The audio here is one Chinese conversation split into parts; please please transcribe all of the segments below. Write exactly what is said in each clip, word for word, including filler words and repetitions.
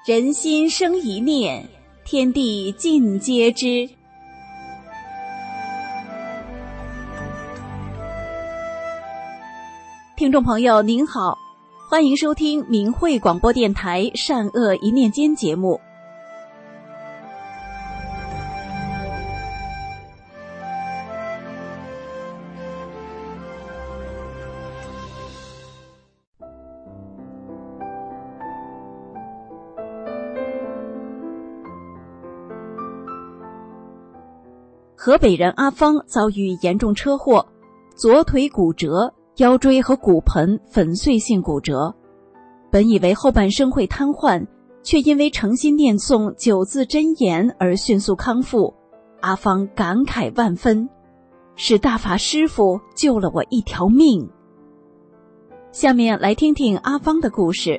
人心生一念，天地尽皆知。听众朋友您好，欢迎收听明慧广播电台善恶一念间节目。河北人阿芳遭遇严重车祸，左腿骨折，腰椎和骨盆粉碎性骨折。本以为后半生会瘫痪，却因为诚心念诵九字真言而迅速康复。阿芳感慨万分，是大法师父救了我一条命。下面来听听阿芳的故事。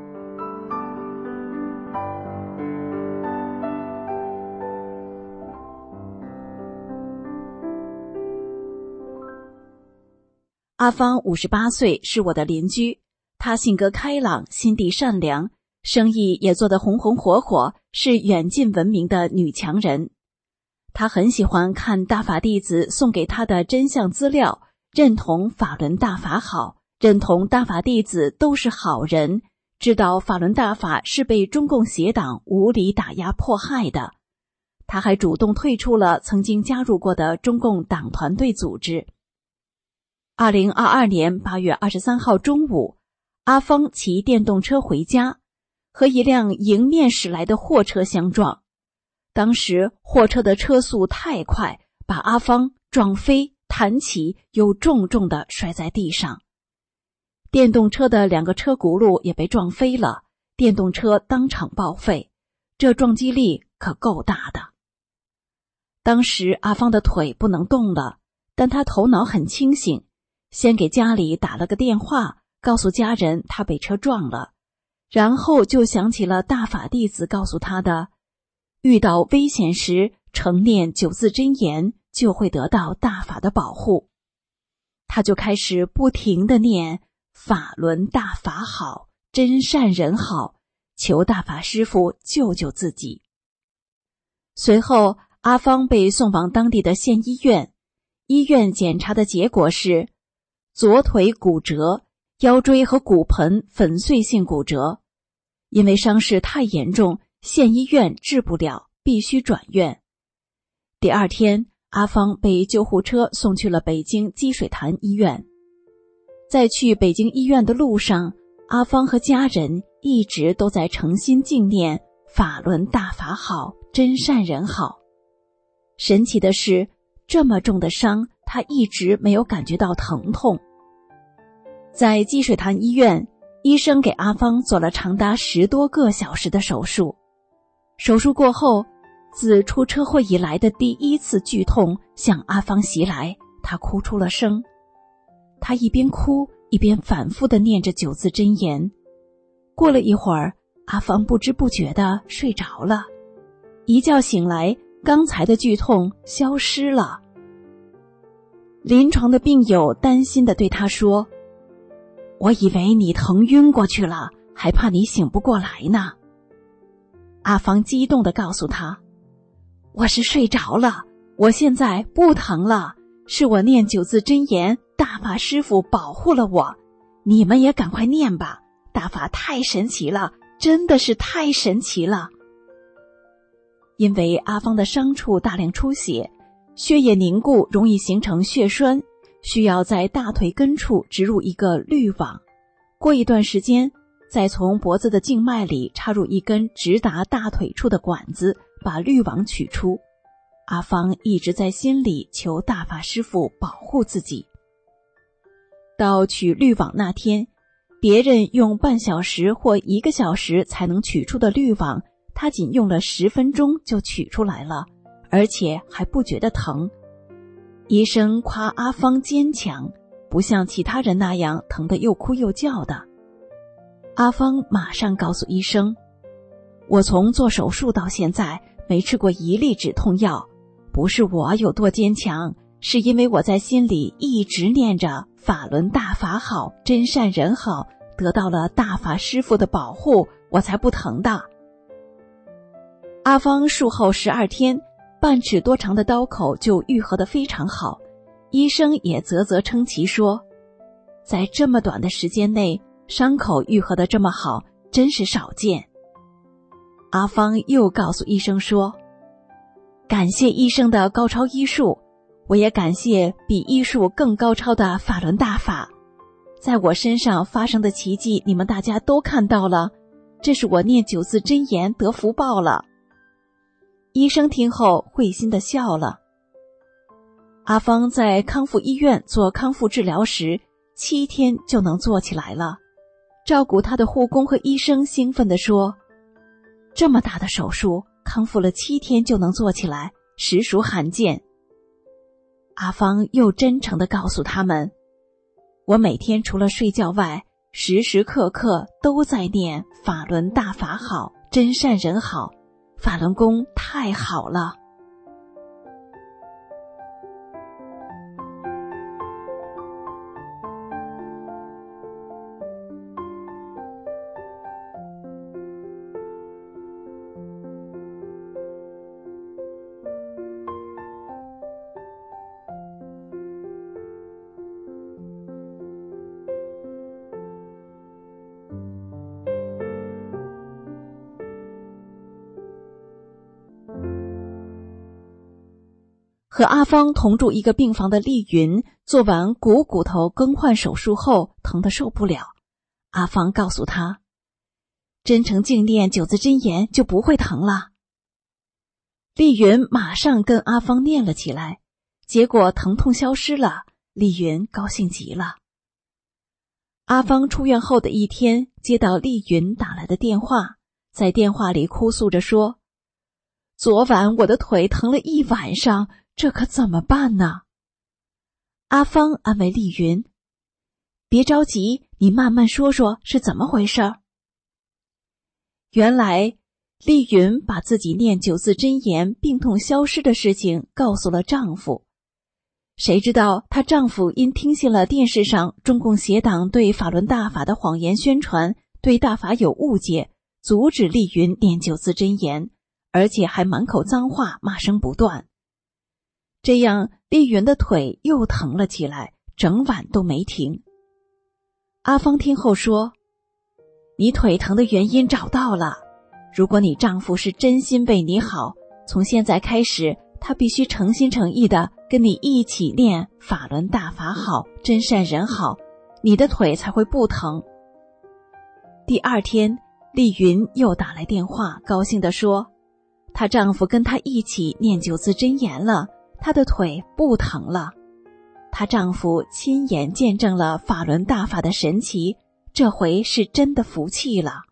阿芳五十八岁，是我的邻居。她性格开朗，心地善良，生意也做得红红火火，是远近闻名的女强人。她很喜欢看大法弟子送给她的真相资料，认同法轮大法好，认同大法弟子都是好人，知道法轮大法是被中共邪党无理打压迫害的。她还主动退出了曾经加入过的中共党团队组织。二零二二年八月二十三号中午，阿芳骑电动车回家，和一辆迎面驶来的货车相撞。当时货车的车速太快，把阿芳撞飞，弹起，又重重地摔在地上。电动车的两个车轱辘也被撞飞了，电动车当场报废，这撞击力可够大的。当时阿芳的腿不能动了，但她头脑很清醒，先给家里打了个电话，告诉家人他被车撞了，然后就想起了大法弟子告诉他的，遇到危险时诚念九字真言，就会得到大法的保护。他就开始不停地念法轮大法好，真善人好，求大法师父救救自己。随后阿芳被送往当地的县医院，医院检查的结果是左腿骨折，腰椎和骨盆粉碎性骨折。因为伤势太严重，县医院治不了，必须转院。第二天，阿芳被救护车送去了北京积水潭医院。在去北京医院的路上，阿芳和家人一直都在诚心敬念法轮大法好，真善人好。神奇的是，这么重的伤，他一直没有感觉到疼痛。在积水潭医院，医生给阿芳做了长达十多个小时的手术。手术过后，自出车祸以来的第一次剧痛向阿芳袭来，她哭出了声。她一边哭一边反复地念着九字真言。过了一会儿，阿芳不知不觉地睡着了。一觉醒来，刚才的剧痛消失了。临床的病友担心地对他说，我以为你疼晕过去了，还怕你醒不过来呢。阿芳激动地告诉他，我是睡着了，我现在不疼了，是我念九字真言，大法师父保护了我，你们也赶快念吧，大法太神奇了，真的是太神奇了。因为阿芳的伤处大量出血，血液凝固容易形成血栓，需要在大腿根处植入一个滤网，过一段时间再从脖子的静脉里插入一根直达大腿处的管子，把滤网取出。阿芳一直在心里求大法师父保护自己。到取滤网那天，别人用半小时或一个小时才能取出的滤网，他仅用了十分钟就取出来了，而且还不觉得疼。医生夸阿芳坚强，不像其他人那样疼得又哭又叫的。阿芳马上告诉医生，我从做手术到现在没吃过一粒止痛药，不是我有多坚强，是因为我在心里一直念着法轮大法好，真善人好，得到了大法师父的保护，我才不疼的。 阿芳术后十二天，半尺多长的刀口就愈合得非常好，医生也啧啧称奇说，在这么短的时间内，伤口愈合得这么好，真是少见。阿芳又告诉医生说，感谢医生的高超医术，我也感谢比医术更高超的法轮大法。在我身上发生的奇迹，你们大家都看到了，这是我念九字真言得福报了。医生听后会心地笑了。阿芳在康复医院做康复治疗时，七天就能做起来了。照顾她的护工和医生兴奋地说，这么大的手术，康复了七天就能做起来，实属罕见。阿芳又真诚地告诉他们，我每天除了睡觉外，时时刻刻都在念法轮大法好，真善人好，法轮功太好了。和阿芳同住一个病房的丽云，做完股骨头更换手术后，疼得受不了。阿芳告诉她，真诚静念九字真言就不会疼了。丽云马上跟阿芳念了起来，结果疼痛消失了，丽云高兴极了。阿芳出院后的一天，接到丽云打来的电话，在电话里哭诉着说，昨晚我的腿疼了一晚上，这可怎么办呢？阿芳安慰丽云，别着急，你慢慢说说是怎么回事。原来丽云把自己念九字真言病痛消失的事情告诉了丈夫，谁知道她丈夫因听信了电视上中共邪党对法轮大法的谎言宣传，对大法有误解，阻止丽云念九字真言，而且还满口脏话，骂声不断。这样丽云的腿又疼了起来，整晚都没停。阿芳听后说，你腿疼的原因找到了，如果你丈夫是真心为你好，从现在开始他必须诚心诚意的跟你一起念法轮大法好，真善人好，你的腿才会不疼。第二天，丽云又打来电话，高兴地说，她丈夫跟她一起念九字真言了，她的腿不疼了。她丈夫亲眼见证了法轮大法的神奇，这回是真的服气了。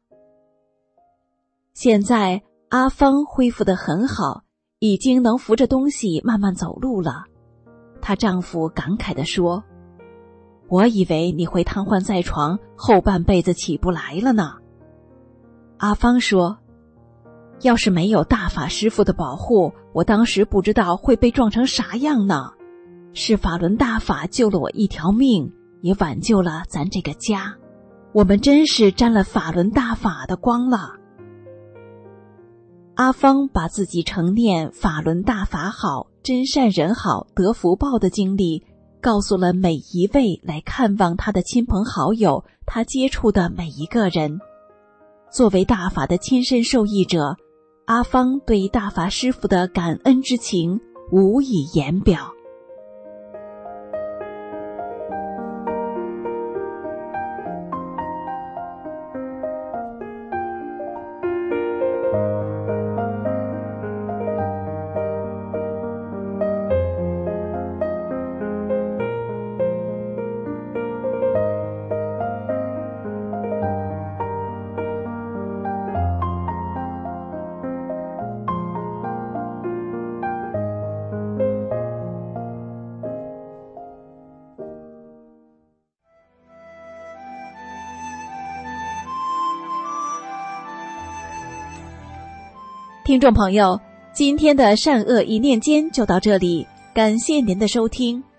现在阿芳恢复得很好，已经能扶着东西慢慢走路了。她丈夫感慨地说，我以为你会瘫痪在床，后半辈子起不来了呢。阿芳说，要是没有大法师父的保护，我当时不知道会被撞成啥样呢。是法轮大法救了我一条命，也挽救了咱这个家，我们真是沾了法轮大法的光了。阿芳把自己承念法轮大法好，真善人好，得福报的经历告诉了每一位来看望他的亲朋好友，他接触的每一个人。作为大法的亲身受益者，阿芳对大法师父的感恩之情无以言表。听众朋友，今天的善恶一念间就到这里，感谢您的收听。